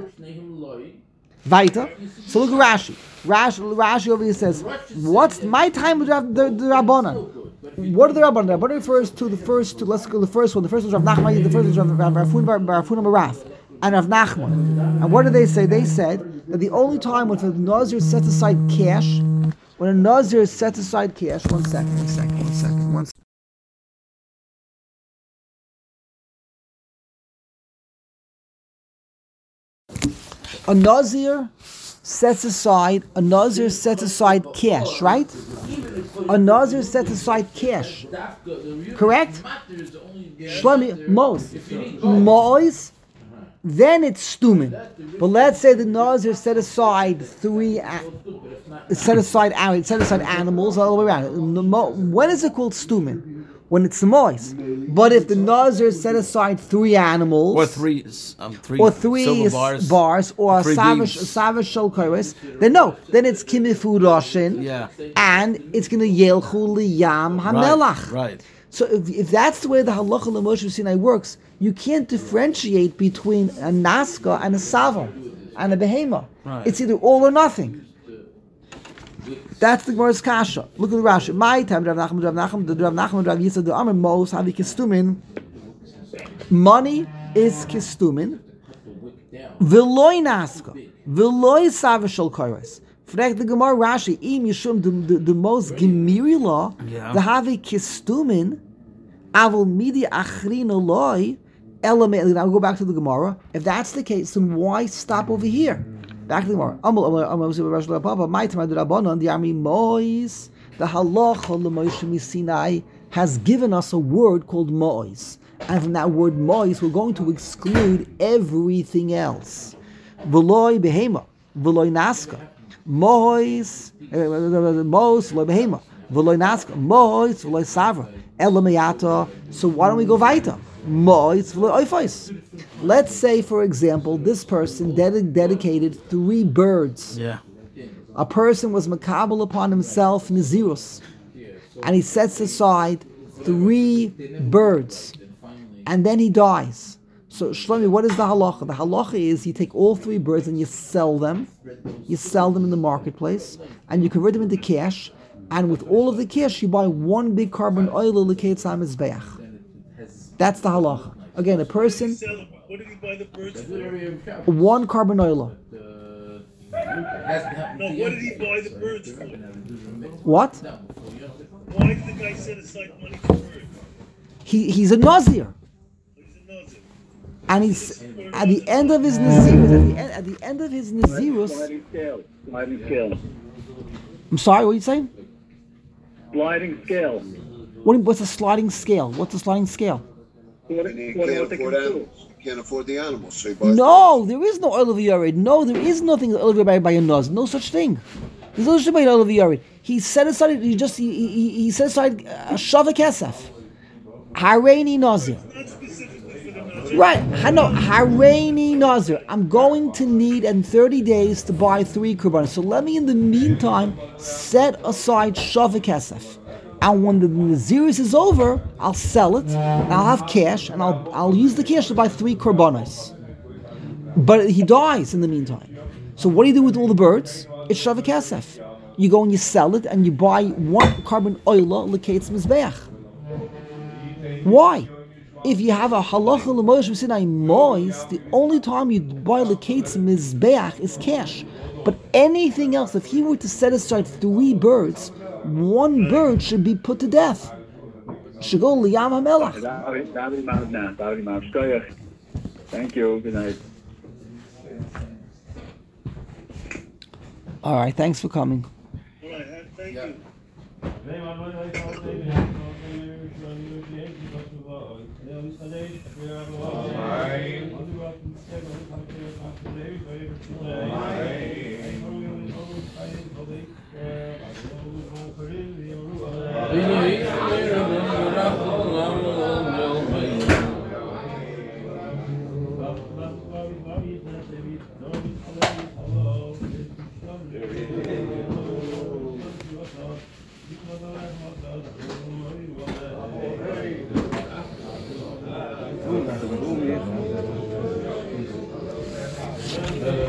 Weiter. So look at Rashi. Rashi over here says, what's my time with the Rabbanan? What are the Rabbanan? The Rabbanan refers to the first, let's go to the first one. The first one is Rav Nachman, the first one is Rav Afuna Barath. And Rav Nachman. And what did they say? They said that the only time when a Nazir sets aside cash, one second. A Nazir sets aside cash, right? A Nazir sets aside cash. Correct? Shlomi, Mo'os, then it's stumin. But let's say the Nazir set aside animals all the way around. When is it called stumin? When it's moist. But if the Nazir set aside 3 animals, or three silver bars, or Savish Shel Koros, then it's Kimifu Roshin, and it's going to Yelchu Liyam Hamelach. Right. So if that's the way the Halacha L'Moshe Sinai works, you can't differentiate between a Naska and a Sava and a Behema. Right. It's either all or nothing. That's the Gemara's kasha. Look at the Rashi. My time, Rav Nachman, Rav Yisrael, the Amar Mos, Havi Kistumin. Money is Kistumin. V'loy Naska. V'loy Sava Shel Koros. Frag the Gemara Rashi, Im Yishum, the most Gemiri law, the Havi Kistumin, Avol Midi Achrin Eloi, Element. Now go back to the Gemara. If that's the case, then why stop over here? Back to the Gemara. My time, the army Mois, the Halacha L'Moshe Misinai has given us a word called Mois. And from that word Mois, we're going to exclude everything else. V'loy Behema, V'loy Naska. Mois, V'loy Behema, V'loy Naska. Mois, V'loy Savra. Elamayata. So why don't we go weiter? Mois, V'loy Oifos. Let's say, for example, this person dedicated 3 birds. Yeah. A person was makabel upon himself Nazirus, and he sets aside 3 birds, and then he dies. So Shlomi, what is the halacha? The halacha is you take all 3 birds and you sell them. You sell them in the marketplace, and you convert them into cash. And with all of the cash, you buy 1 big carbon oil l'keitzah mizbeach. That's the halacha. Again, a person. What did he buy the birds for? 1 carbon oil. No, what did he buy the birds for? What? Why did the guy set aside money for birds? He's a Nazir. He's a Nazir. And he's at the end of his Nazirus. At the end of his Nazirus. Sliding scale. I'm sorry, what are you saying? Sliding scale. What's a sliding scale? What's a sliding scale? You can't afford animals. You can't afford the animals, so he buys. No, there is no oil of Yared. No, there is nothing oil of Yared by a Nazir. No such thing. There's no such thing by oil of Yared. He set aside. He set aside a Shavak Kesef. Hareini Nazir. Not specifically for the Nazir. Right. No, Hareini Nazir. I'm going to need in 30 days to buy 3 korbanos. So let me, in the meantime, set aside Shavak Kesef. And when the Naziris is over, I'll sell it, and I'll have cash, and I'll use the cash to buy 3 korbanos. But he dies in the meantime. So what do you do with all the birds? It's Shavak Kesef. You go and you sell it, and you buy 1 carbon oila l'kates mizbeach. Why? If you have a halacha l'moish v'sinai mois, the only time you buy l'kates mizbeach is cash. But anything else, if he were to set aside 3 birds, 1 bird should be put to death. Should go liyam hamelach. Thank you. Good night. All right, thanks for coming. All right, thank you. Boom.